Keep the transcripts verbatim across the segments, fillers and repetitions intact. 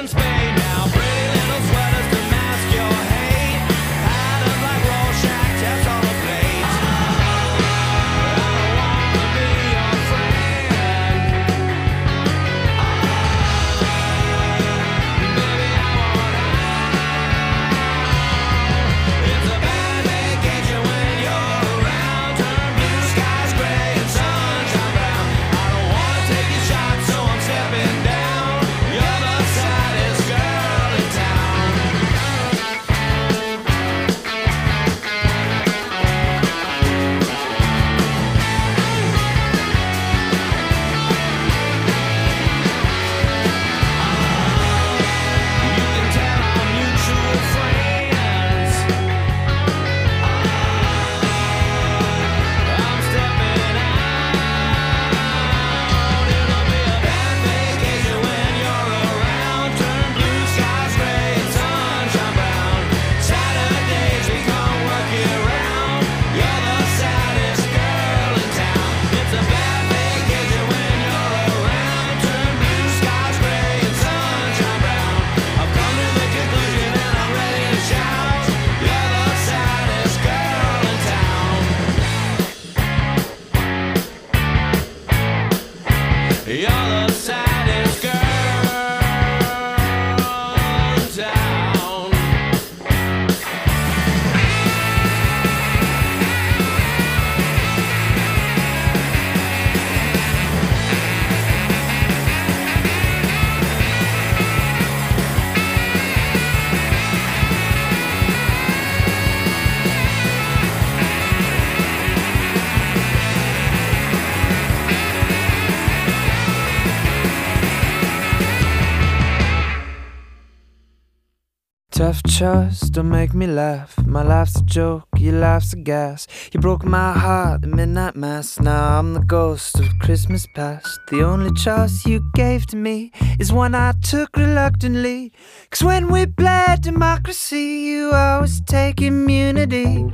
Tough chores don't make me laugh. My life's a joke, your life's a gas. You broke my heart at midnight mass. Now I'm the ghost of Christmas past. The only choice you gave to me is one I took reluctantly. Cause when we played democracy, you always take immunity.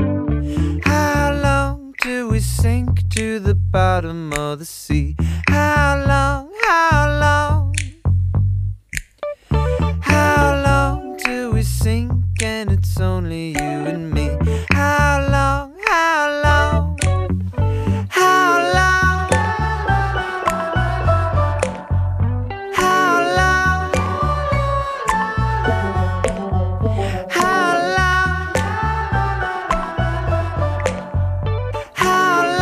How long do we sink to the bottom of the sea? How long, how long? How long do we sink and it's only you and me? How long, how long? How long? How long? How long? How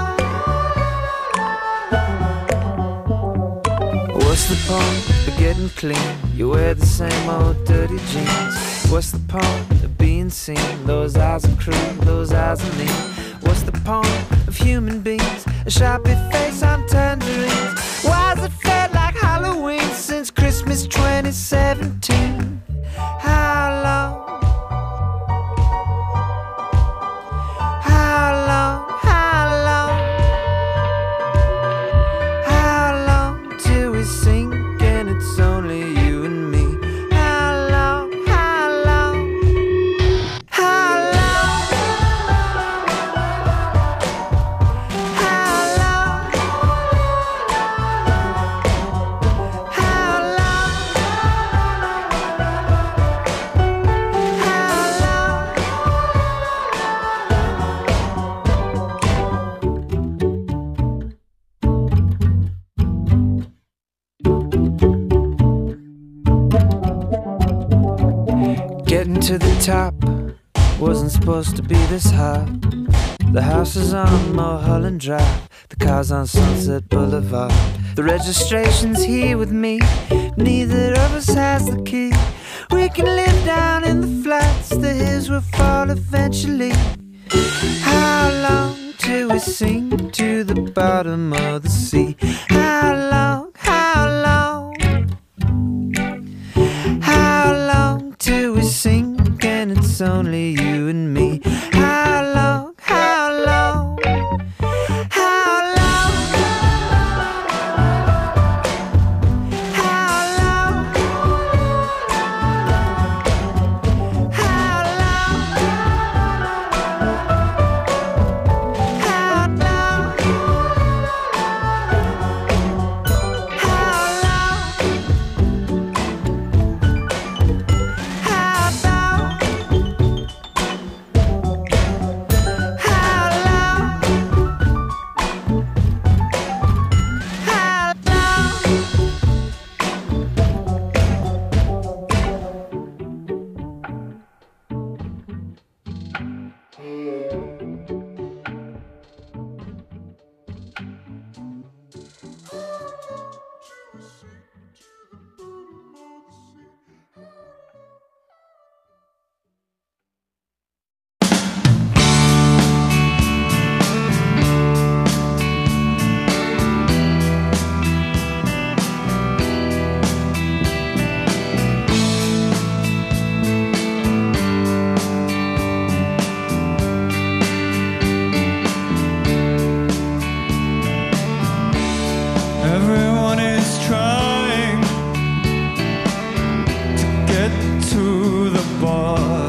long? What's the point of getting clean? You wear the same old dirty jeans. What's the point of being seen? Those eyes are cruel, those eyes are mean. What's the point of human beings? A sharpie face on tangerines. Why's it felt like Halloween since Christmas twenty seventeen? How long? How long? How long? How long till we sink and it's only you and me? How long? How long? How long? How long? How long? Getting to the top wasn't supposed to be this hard. The house is on Mulholland Drive, the car's on Sunset Boulevard. The registration's here with me, neither of us has the key. We can live down in the flats, the hills will fall eventually. How long till we sink to the bottom of the sea? How long, how long? How long till we sink and it's only you and me? How long, how long? How long? How long? How long? How long? How long? get to the bar.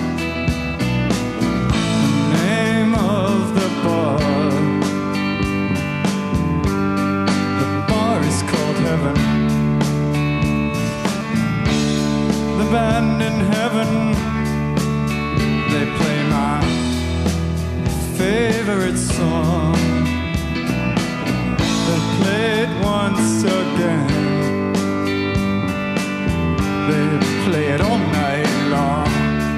The name of the bar, the bar is called Heaven. The band in heaven, they play my favorite song. They'll play it once again. They play it all night long.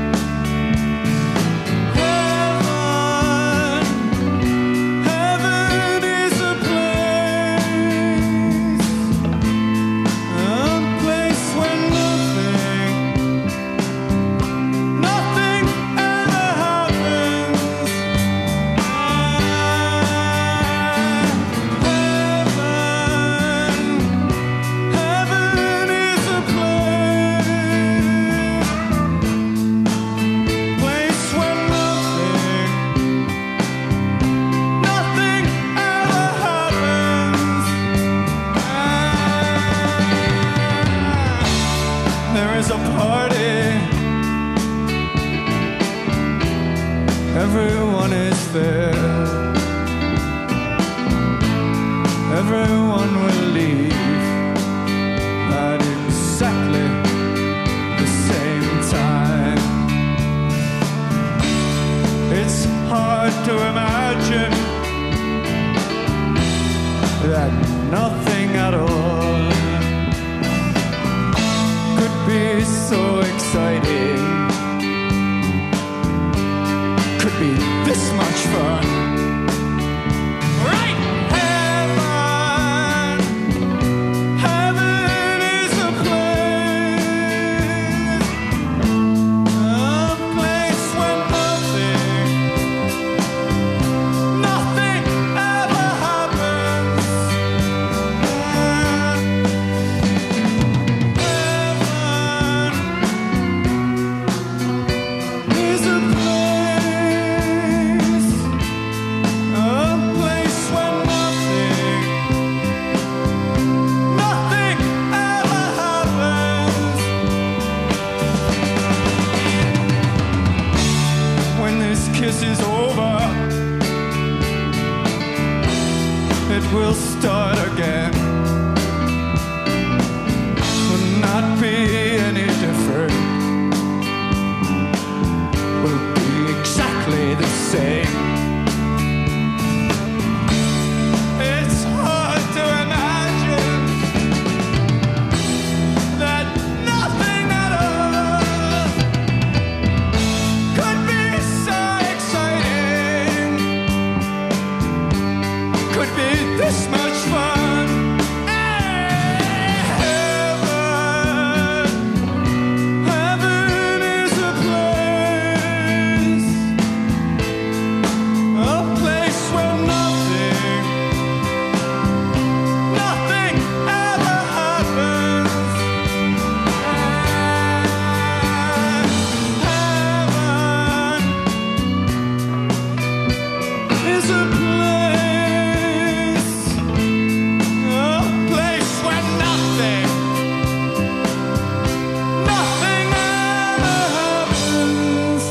Heaven, heaven is a place, a place where nothing, nothing ever happens. Heaven, heaven is a place, place where nothing, nothing ever happens. There is a party, everyone is there, everyone will leave at exactly the same time. It's hard to imagine that nothing at all could be so exciting, could be this much fun. Right? Heaven, heaven is a place, a place where nothing, nothing ever happens. Heaven is a place, a place where nothing, nothing ever happens. When this kiss is over, it will start again. Will not be any different. Will be exactly the same. It's hard to imagine that nothing at all could be so exciting, could be this much fun. Heaven, heaven is a place, a place where nothing, nothing ever happens. Heaven is a place, a place where nothing, nothing ever happens.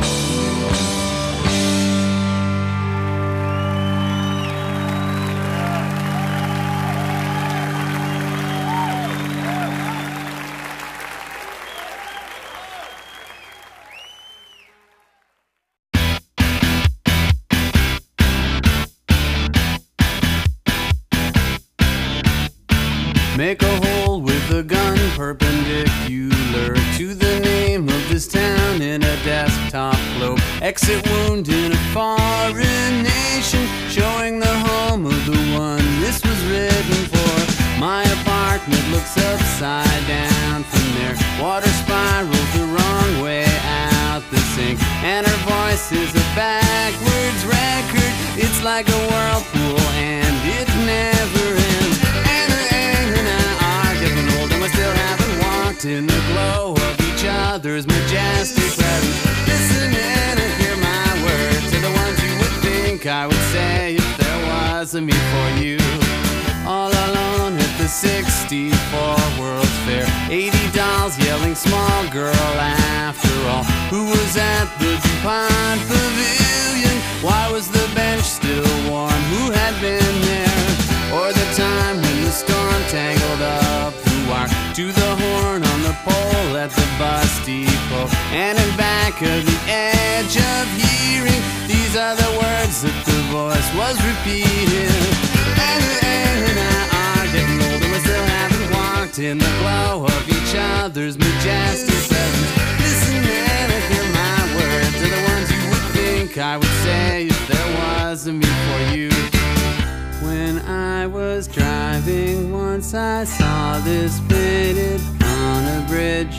Make a hole with a gun perpendicular to the name of this town in a desktop globe. Exit wound in a foreign nation, showing the home of the one this was written for. My apartment looks upside down from there. Water spirals the wrong way out the sink, and her voice is a backwards record. It's like a whirlpool and it never ends. And and I are getting old and we still haven't walked in the glow of each other's majestic presence. Listen in and hear my words, to the ones you would think I would say if there was a me for you. all alone at the sixty-four World's Fair. eighty dolls yelling small girl after all. Who was at the DuPont Pavilion? Why was the bench still warm? Who had been there? Or the time when the storm tangled up the wire to the horn on the pole at the bus depot. And in back of the edge of hearing, these are the words that the voice was repeating. And, and I are getting older, we still haven't walked in the glow of each other's majestic presence. Listen and hear my words, are the ones you would think I would say if there was a me for you. When I was driving once, I saw this painted on a bridge.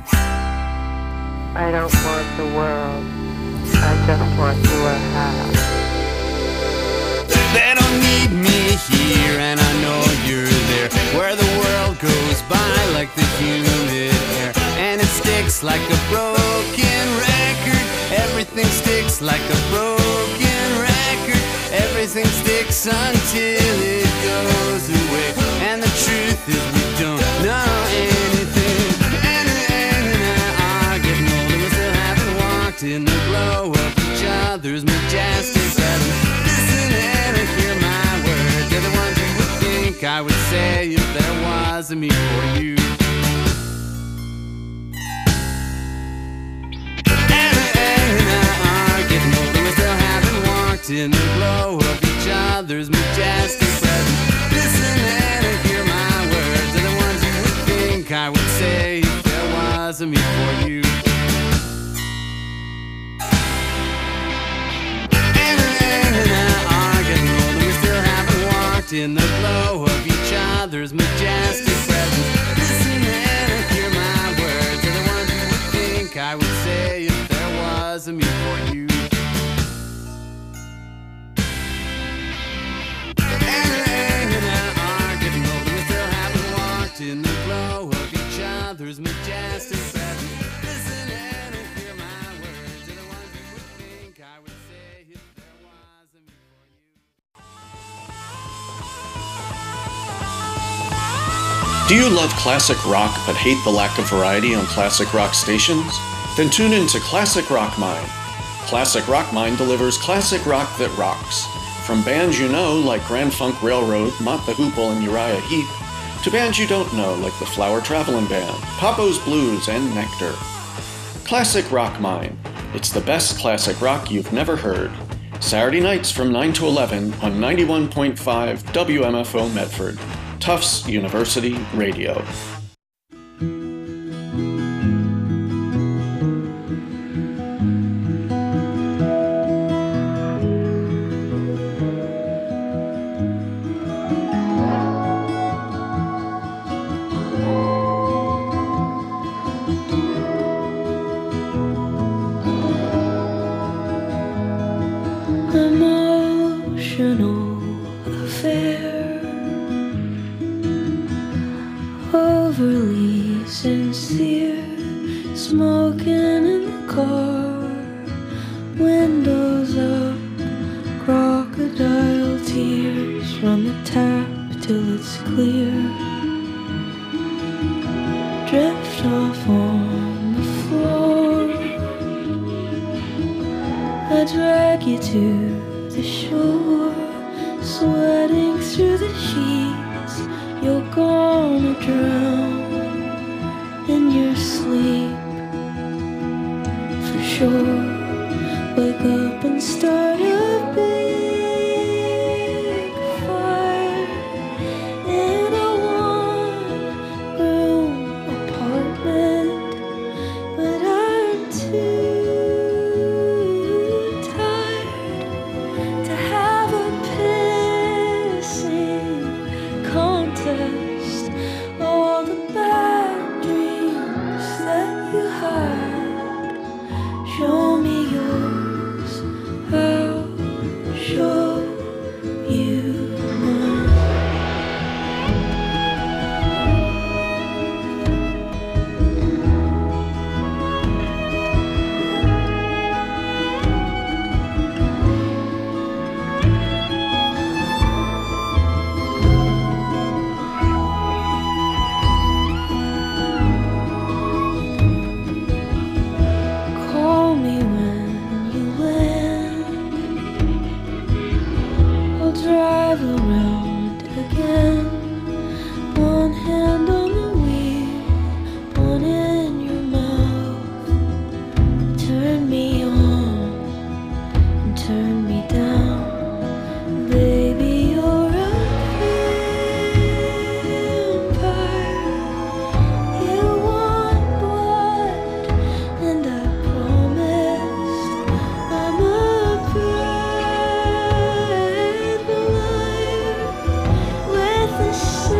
I don't want the world, I just want you a house. They don't need me here, and I know you're there, where the world goes by like the humid air, and it sticks like a broken record. Everything sticks like a broken record. Everything sticks until it goes away. And the truth is we don't know anything. And, and I are getting older, we still haven't walked in the glow of each other's majestic presence. Listen and hear my words, they're the ones you would think I would say if there was a me for you. In the glow of each other's majestic presence. Listen and hear my words, they're the ones you would think I would say if there was a me for you. And, and I are getting older, we still haven't walked in the glow of each other's majestic presence. Listen and hear my words, they're the ones you would think I would say if there was a me for you. In the glow of each other's majestic presence. Listen and hear my words, they're the ones you would think I would say if there was a me for you. Do you love classic rock but hate the lack of variety on classic rock stations? Then tune in to Classic Rock Mine. Classic Rock Mine delivers classic rock that rocks. From bands you know like Grand Funk Railroad, Mott the Hoople, and Uriah Heep, to bands you don't know like the Flower Traveling Band, Papo's Blues, and Nectar. Classic Rock Mine. It's the best classic rock you've never heard. Saturday nights from nine to eleven on ninety-one point five W M F O Medford, Tufts University Radio. Show me yours, how one in your mouth. Turn me on and turn me down. Baby, you're a vampire. You want blood, and I promised I'm a brave liar with a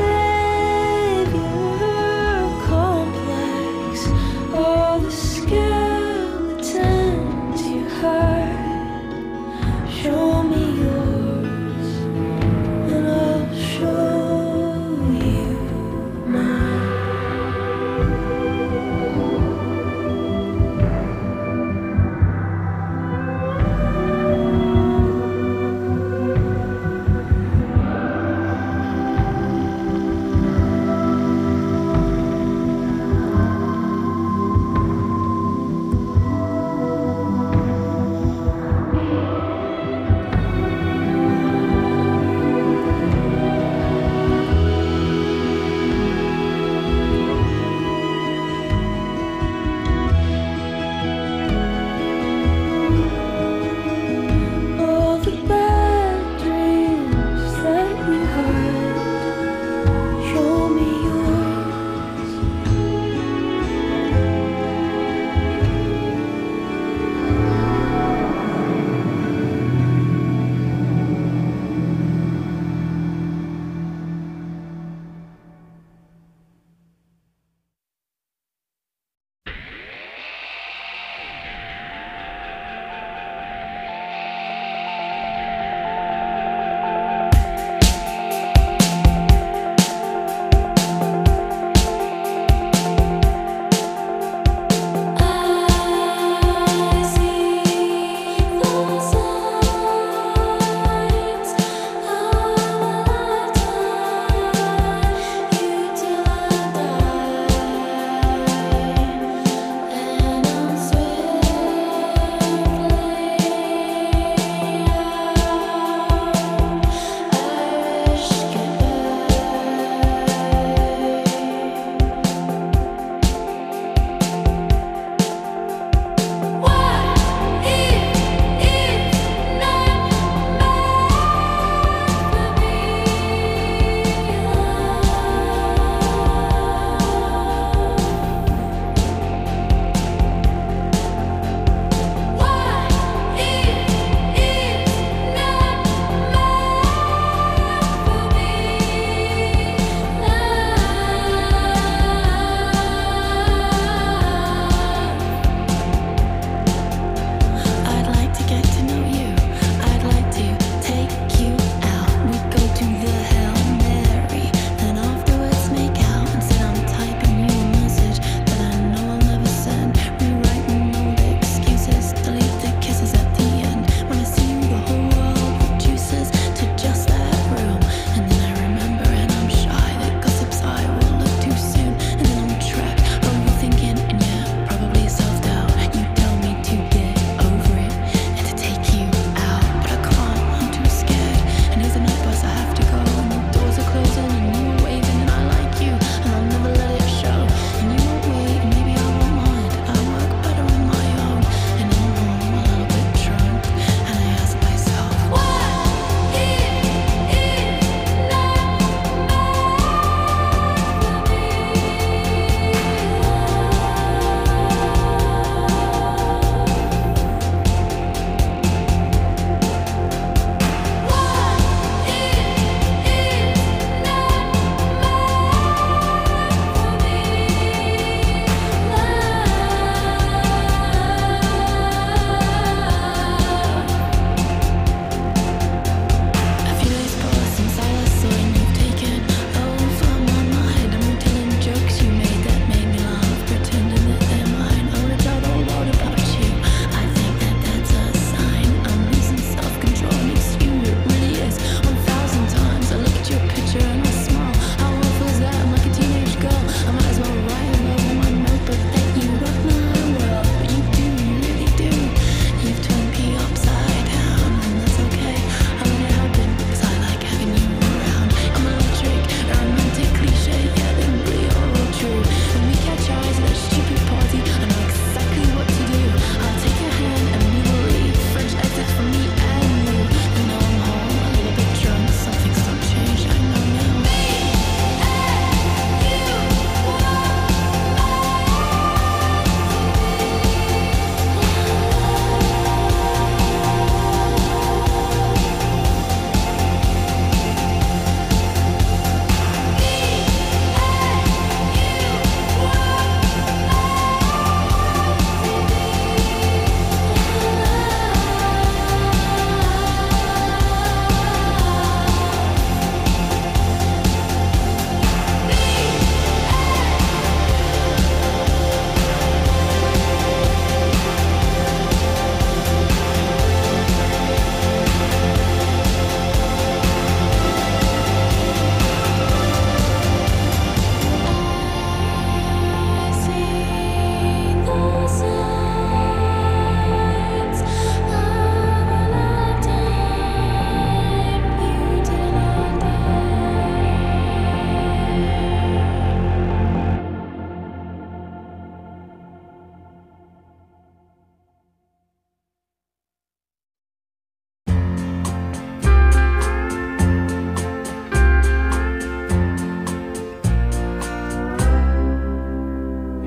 savior complex. All the skeletons you hide, show me yours, and I'll show you mine.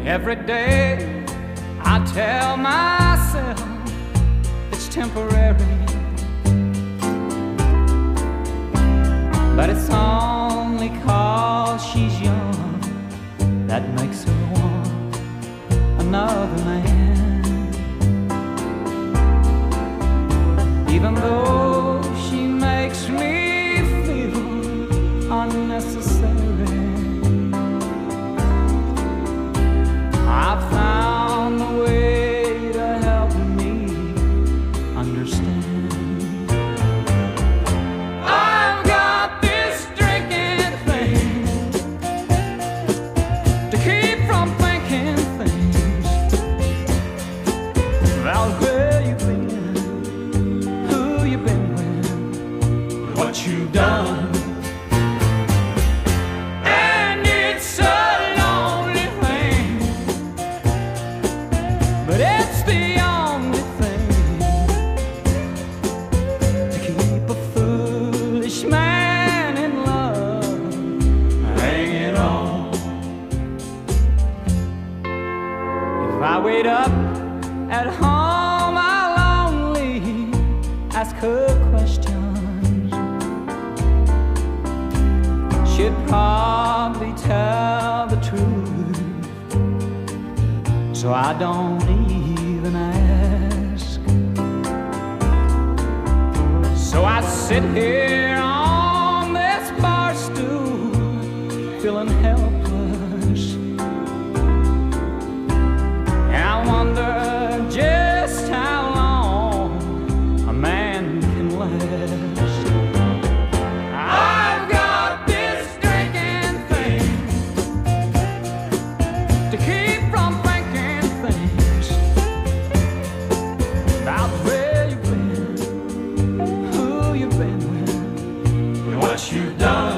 Every day I tell myself it's temporary, but it's only 'cause she's young that makes her want another man. Even though she makes me feel unnecessary, I've found a way to help me understand. I've got this drinking thing to keep from thinking things about where you've been, who you've been with, what you've done. Wait up at home, I'll only ask her questions. She'd probably tell the truth, so I don't even ask. So I sit here on this bar stool, feeling helpless. I wonder just how long a man can last. I've got this drinking thing to keep from thinking things about where you've been, who you've been with, and what you've done.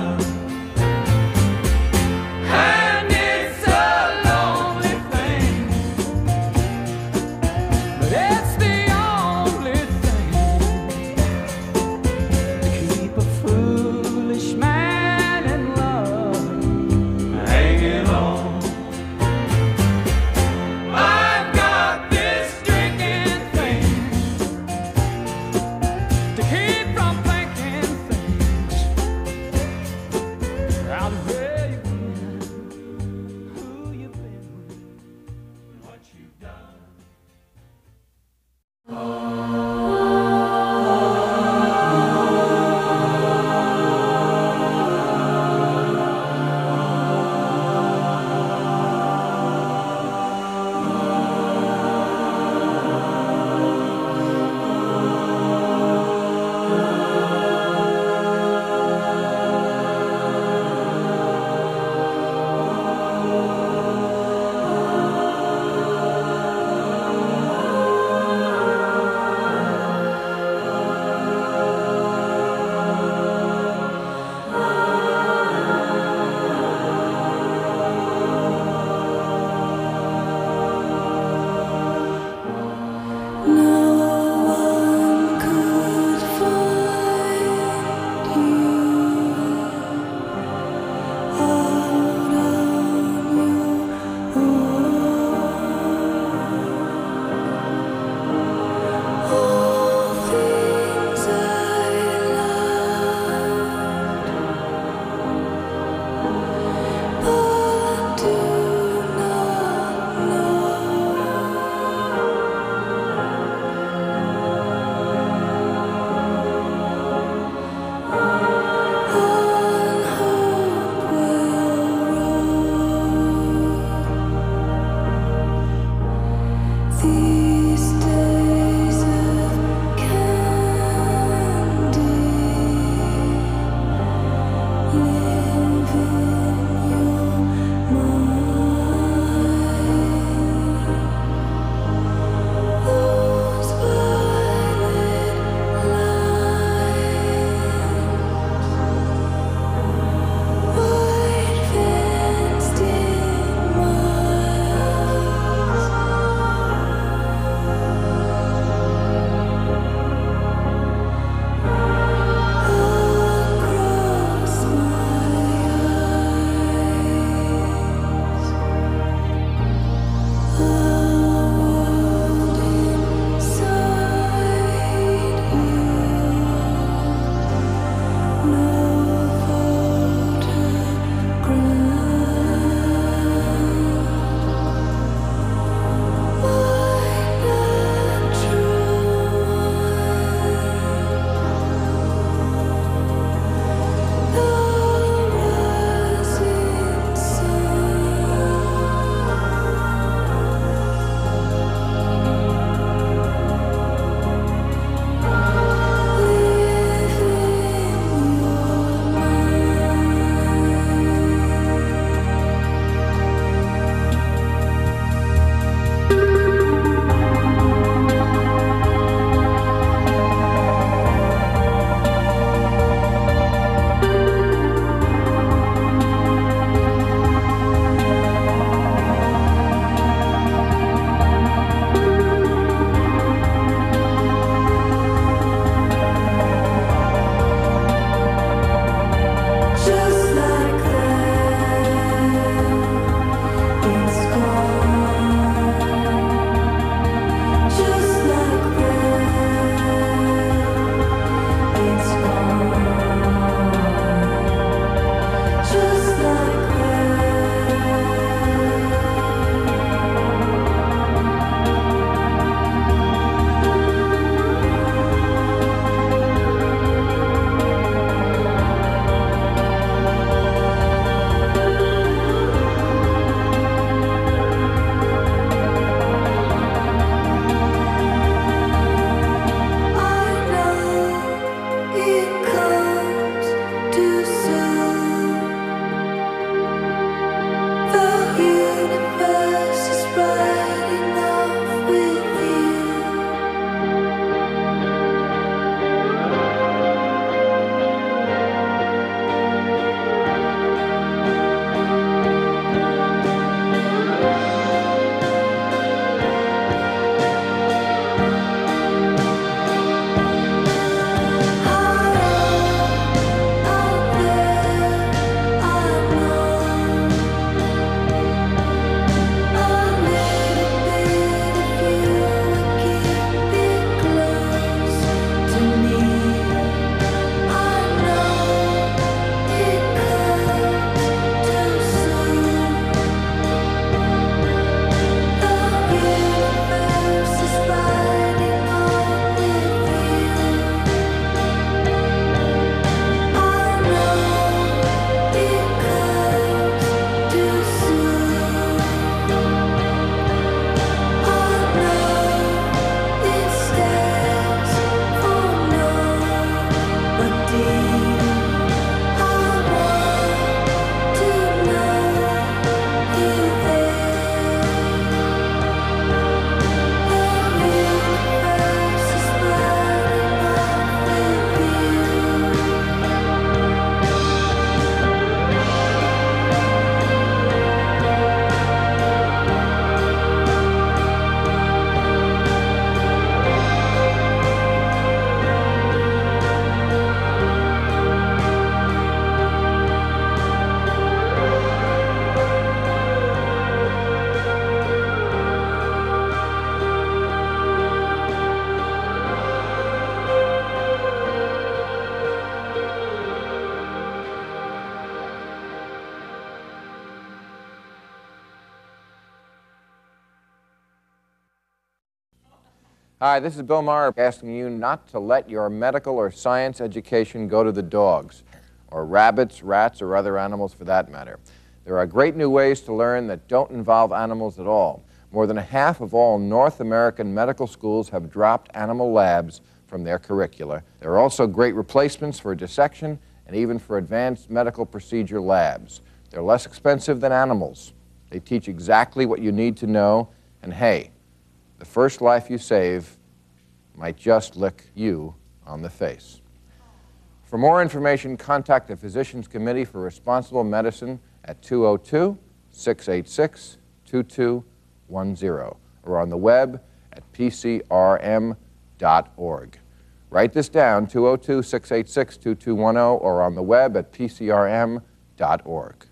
Hi, this is Bill Maher asking you not to let your medical or science education go to the dogs, or rabbits, rats, or other animals for that matter. There are great new ways to learn that don't involve animals at all. More than half of all North American medical schools have dropped animal labs from their curricula. There are also great replacements for dissection and even for advanced medical procedure labs. They're less expensive than animals. They teach exactly what you need to know, and hey, the first life you save might just lick you on the face. For more information, contact the Physicians Committee for Responsible Medicine at two oh two, six eight six, two two one zero or on the web at P C R M dot org. Write this down, two oh two, six eight six, two two one zero or on the web at P C R M dot org.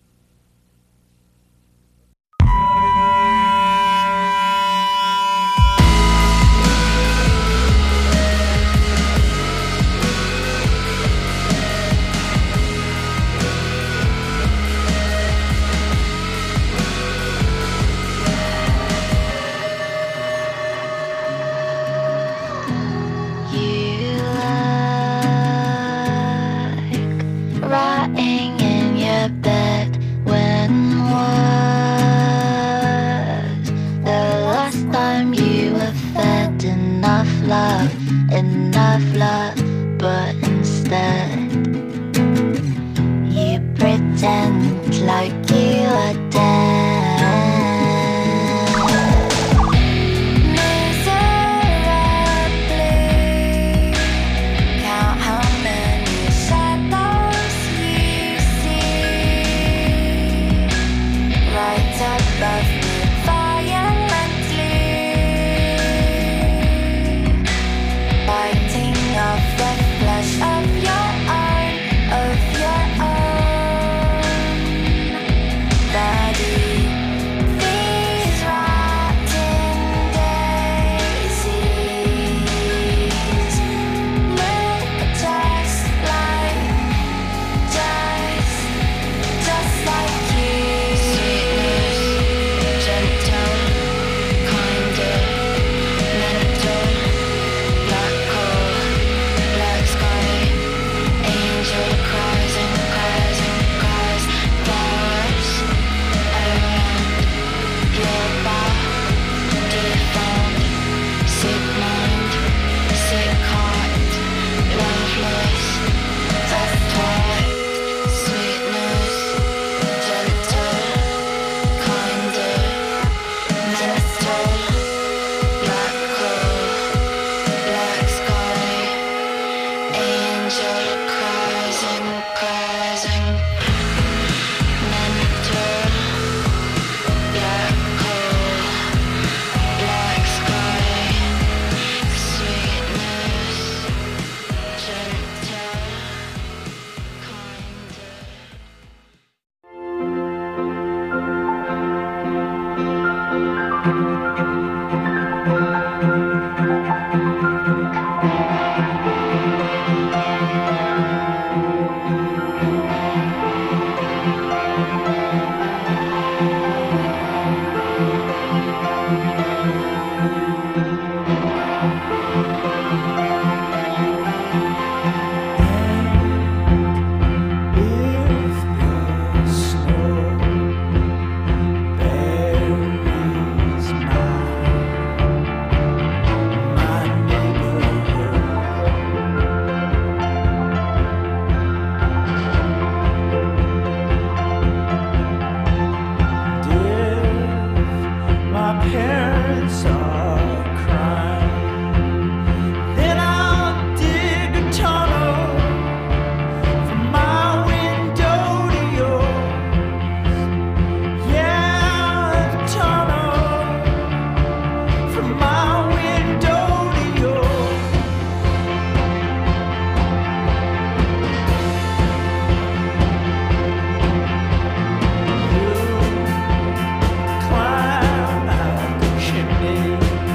Rotting in your bed. When was the last time you were fed enough love, enough love, but instead you pretend like you are dead. Miserably count how many shadows you see right above me violently, biting off the flesh of your own, of your own body. These rotten daisies look just like, just, just like you. Sweetness, gentle, kinder, mental, black coal, black sky, angel cries and cries and cries, flowers around your body found, sick mind, sick heart, loveless, that's why. Sweetness, gentle, kinder, mental, black coal, black sky, angel cries and cries and mental, black coal, black sky, sweetness, gentle, kinder. My parents are crying, then I'll dig a tunnel from my window to yours. Yeah, a tunnel from my window to yours. You climb out the chimney.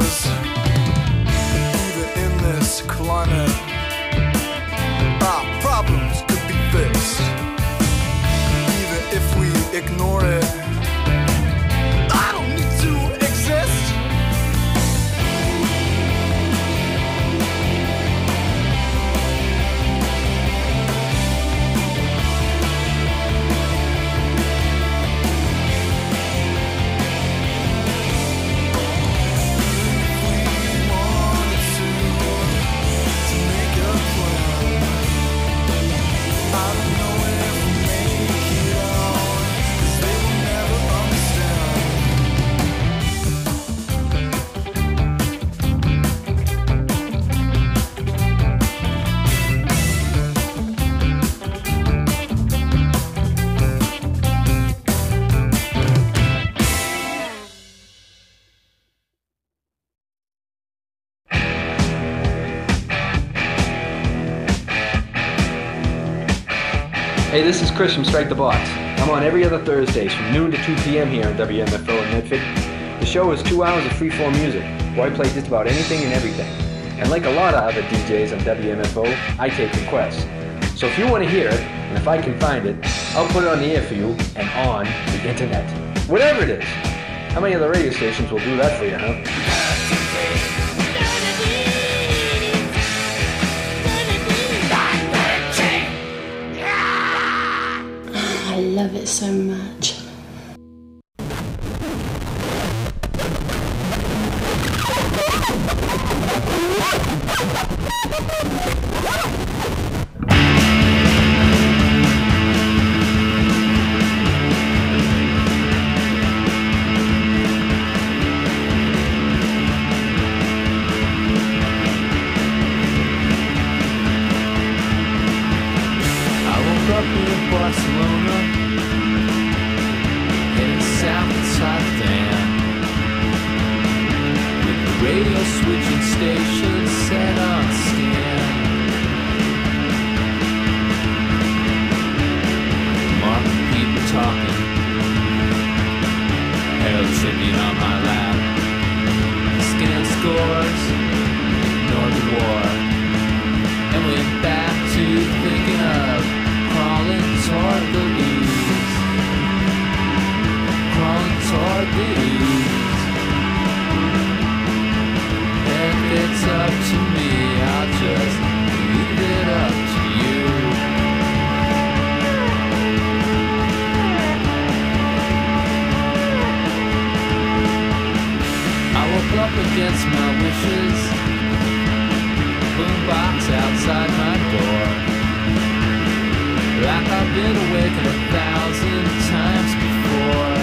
'cause even in this climate, our problems could be fixed. Even if we ignore it, I don't need to exist. Hey, this is Chris from Strike the Box. I'm on every other Thursdays from noon to two p.m. here on W M F O in Medford. The show is two hours of freeform music, where I play just about anything and everything. And like a lot of other D Js on W M F O, I take requests. So if you want to hear it, and if I can find it, I'll put it on the air for you and on the internet. Whatever it is. How many other radio stations will do that for you, huh? I love it so much. I woke up in Barcelona, heading south to Rotterdam, with the radio switching station set on scan. Marking people talking, Herald Tribune on my lap. Scan scores, ignore the war, and went back to thinking of crawling toward the ooze, crawling toward the ooze. If it's up to me, I'll just leave it up to you. I woke up against my wishes, boombox outside my door. Like I've been awake a thousand times before.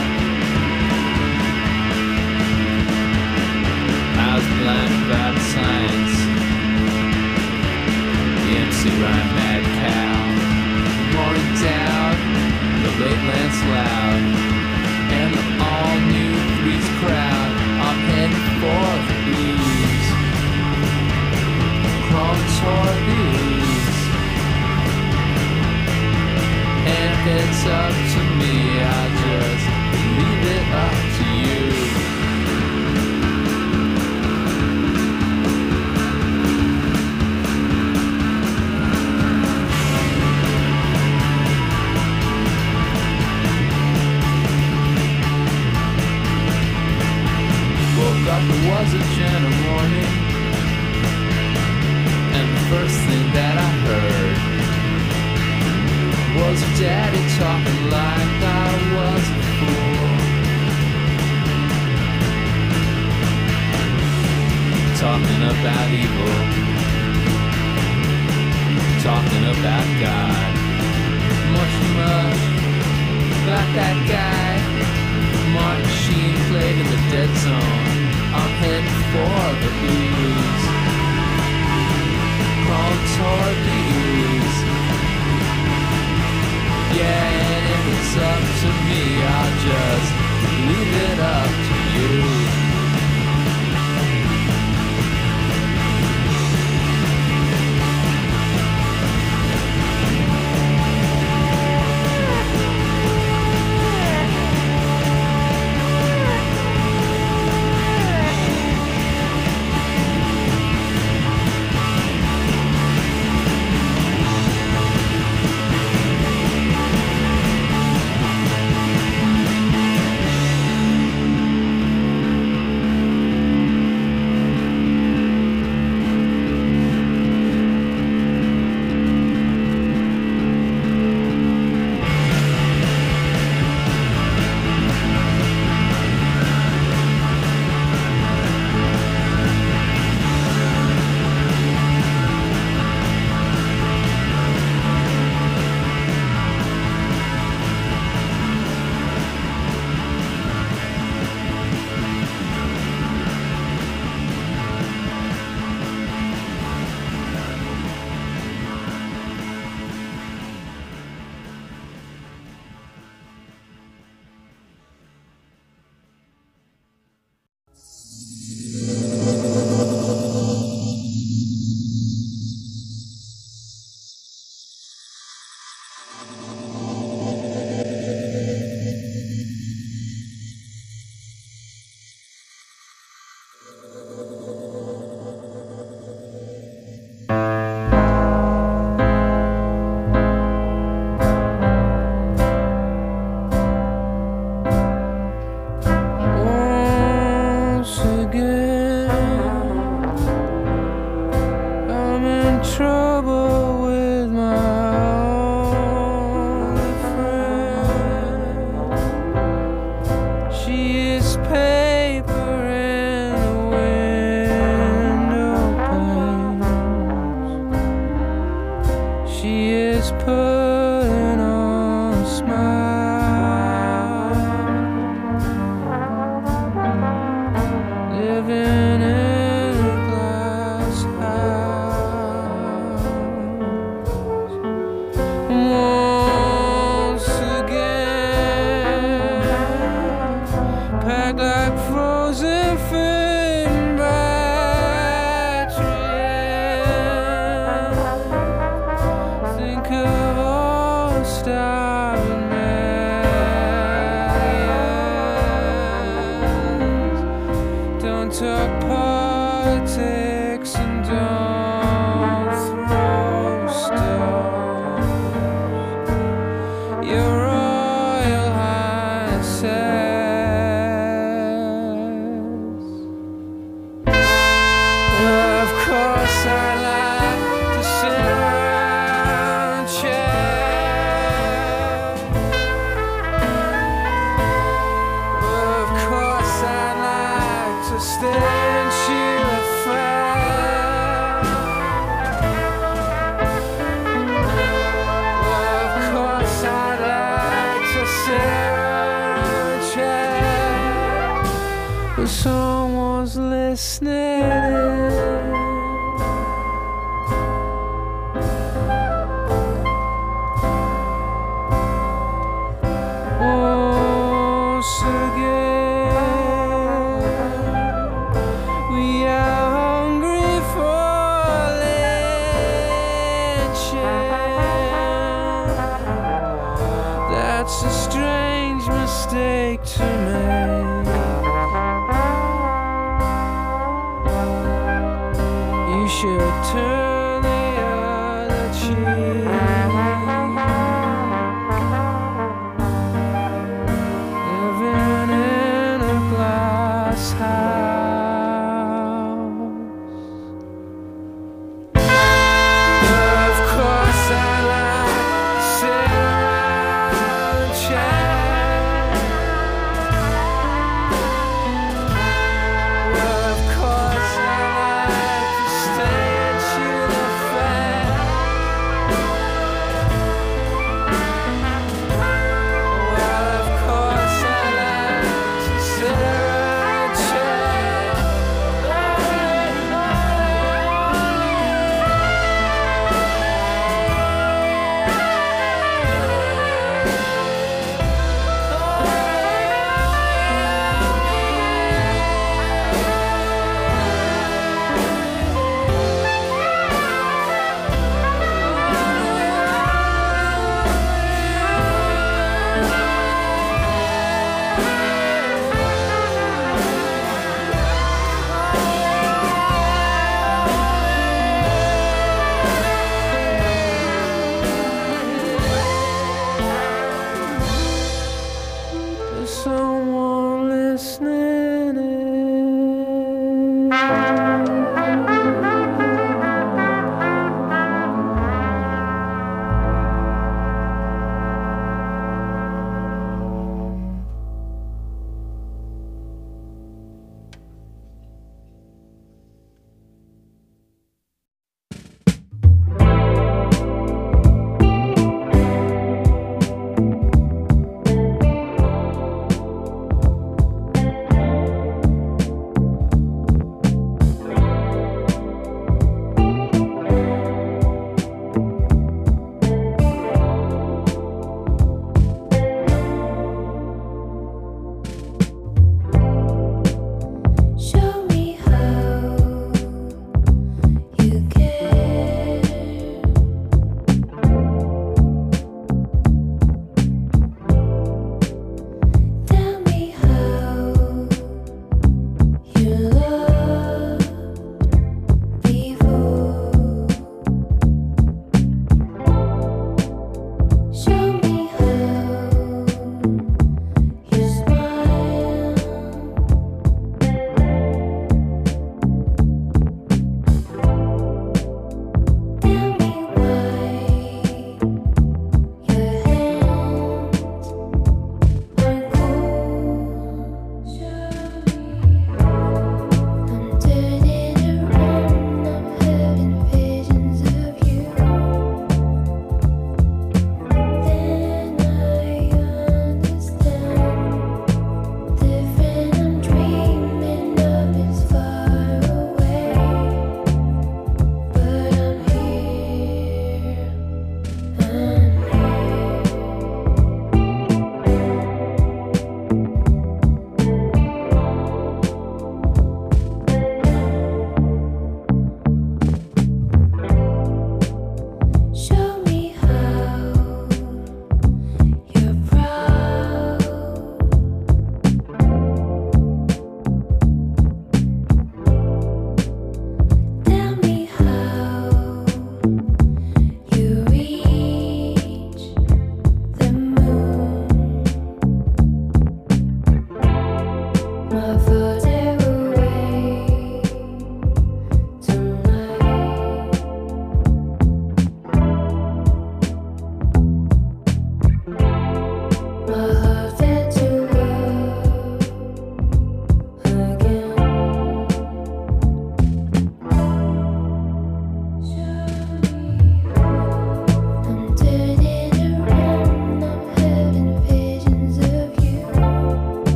I was blind about science, the M C Rhyme Mad Cow, Morning Dowd, the late Lance Loud, and the all-new Threes crowd. I'm heading for the ooze, crawling toward the ooze. And if it's up to me, I'll just leave it up to you. Woke up, it was a gentle morning, and the first thing that I heard was Daddy talking like I was a fool, talking about evil, talking about God, much, much about that guy. Martin Sheen played in the dead zone. I'm heading for the ooze, crawling toward the ooze. Yeah, and if it's up to me, I'll just leave it up to you. She is putting on a smile, living in a glass house. Once again, packed like frozen food batteries. Think of all starving millions. Don't talk politics and don't throw stones. Your Royal Highnesses. Well, of course I like to sit around chat. Well, of course I like to stay and chew a fat. Well, of course I like to sit around chat, but someone's listening. Once again, we are hungry for lynching. That's a strange mistake to make. You should turn the other cheek. Living in a glass house. Of course I like to sit around and chat.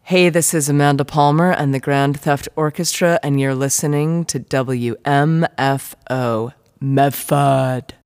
Hey, this is Amanda Palmer and the Grand Theft Orchestra, and you're listening to W M F O, Medford.